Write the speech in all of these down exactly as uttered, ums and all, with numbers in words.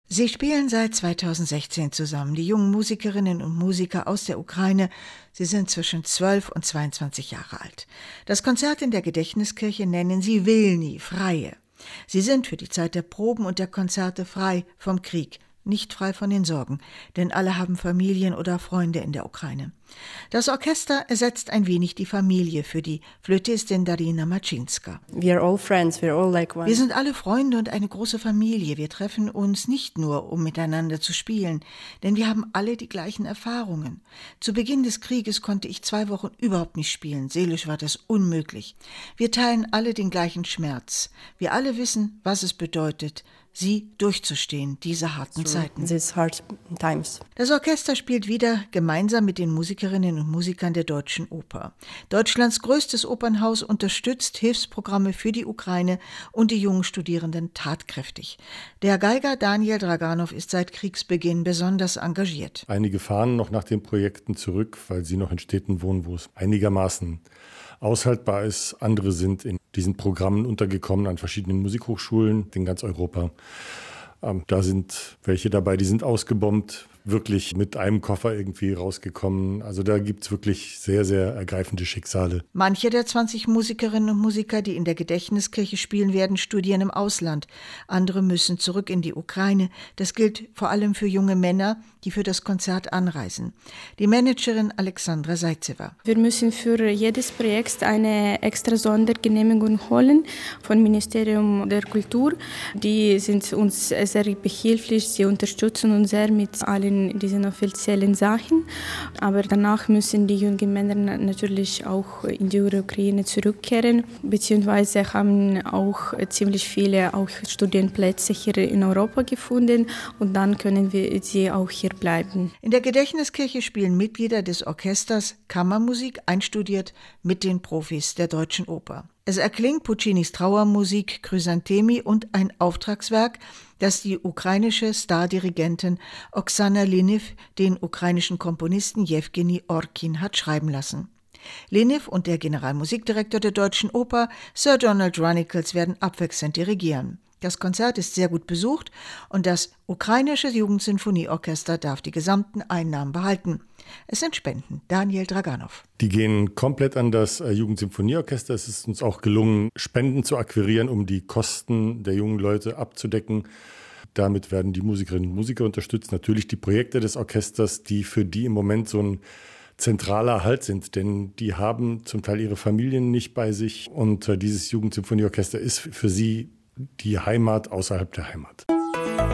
Sie spielen seit zweitausendsechzehn zusammen, die jungen Musikerinnen und Musiker aus der Ukraine. Sie sind zwischen zwölf und zweiundzwanzig Jahre alt. Das Konzert in der Gedächtniskirche nennen sie Wilni, Freie. Sie sind für die Zeit der Proben und der Konzerte frei vom Krieg, nicht frei von den Sorgen, denn alle haben Familien oder Freunde in der Ukraine. Das Orchester ersetzt ein wenig die Familie für die Flötistin Darina Maczynska. We are all friends, we are all like one. Wir sind alle Freunde und eine große Familie. Wir treffen uns nicht nur, um miteinander zu spielen, denn wir haben alle die gleichen Erfahrungen. Zu Beginn des Krieges konnte ich zwei Wochen überhaupt nicht spielen. Seelisch war das unmöglich. Wir teilen alle den gleichen Schmerz. Wir alle wissen, was es bedeutet, sie durchzustehen, diese harten Zeiten. These hard times. Das Orchester spielt wieder gemeinsam mit den Musikerinnen und Musikern der Deutschen Oper. Deutschlands größtes Opernhaus unterstützt Hilfsprogramme für die Ukraine und die jungen Studierenden tatkräftig. Der Geiger Daniel Draganow ist seit Kriegsbeginn besonders engagiert. Einige fahren noch nach den Projekten zurück, weil sie noch in Städten wohnen, wo es einigermaßen aushaltbar ist. Andere sind in diesen Programmen untergekommen an verschiedenen Musikhochschulen in ganz Europa. Ähm, da sind welche dabei, die sind ausgebombt, wirklich mit einem Koffer irgendwie rausgekommen. Also da gibt es wirklich sehr, sehr ergreifende Schicksale. Manche der zwanzig Musikerinnen und Musiker, die in der Gedächtniskirche spielen werden, studieren im Ausland. Andere müssen zurück in die Ukraine. Das gilt vor allem für junge Männer, die für das Konzert anreisen. Die Managerin Alexandra Zaitsewa. Wir müssen für jedes Projekt eine extra Sondergenehmigung holen vom Ministerium der Kultur. Die sind uns sehr behilflich, sie unterstützen uns sehr mit allen diesen offiziellen Sachen. Aber danach müssen die jungen Männer natürlich auch in die Ukraine zurückkehren, beziehungsweise haben auch ziemlich viele auch Studienplätze hier in Europa gefunden und dann können wir sie auch hier bleiben. In der Gedächtniskirche spielen Mitglieder des Orchesters Kammermusik, einstudiert mit den Profis der Deutschen Oper. Es erklingt Puccinis Trauermusik Chrysanthemi und ein Auftragswerk, das die ukrainische Stardirigentin Oksana Liniw den ukrainischen Komponisten Jewgeni Orkin hat schreiben lassen. Liniw und der Generalmusikdirektor der Deutschen Oper, Sir Donald Runnicles, werden abwechselnd dirigieren. Das Konzert ist sehr gut besucht und das ukrainische Jugendsinfonieorchester darf die gesamten Einnahmen behalten. Es sind Spenden. Daniel Draganow. Die gehen komplett an das Jugendsinfonieorchester. Es ist uns auch gelungen, Spenden zu akquirieren, um die Kosten der jungen Leute abzudecken. Damit werden die Musikerinnen und Musiker unterstützt. Natürlich die Projekte des Orchesters, die für die im Moment so ein zentraler Halt sind, denn die haben zum Teil ihre Familien nicht bei sich. Und dieses Jugendsinfonieorchester ist für sie die Heimat außerhalb der Heimat.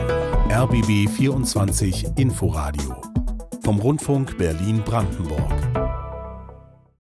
R B B vierundzwanzig Inforadio vom Rundfunk Berlin-Brandenburg.